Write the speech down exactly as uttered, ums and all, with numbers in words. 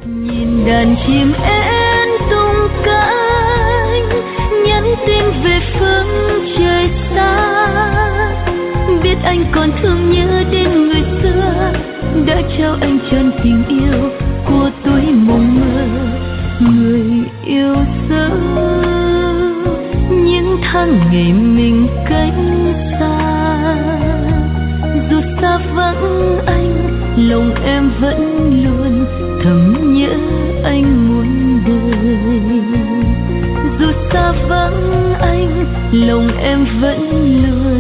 Nhìn đàn chim én tung cánh nhắn tin về phương trời xa, biết anh còn thương nhớ đến người xưa đã trao anh trọn tình yêu của tuổi mộng mơ. Người yêu dấu những tháng ngày mình cách xa, dù xa vắng anh lòng em vẫn luôn thầm nhớ anh muôn đời. Dù xa vắng anh lòng em vẫn luôn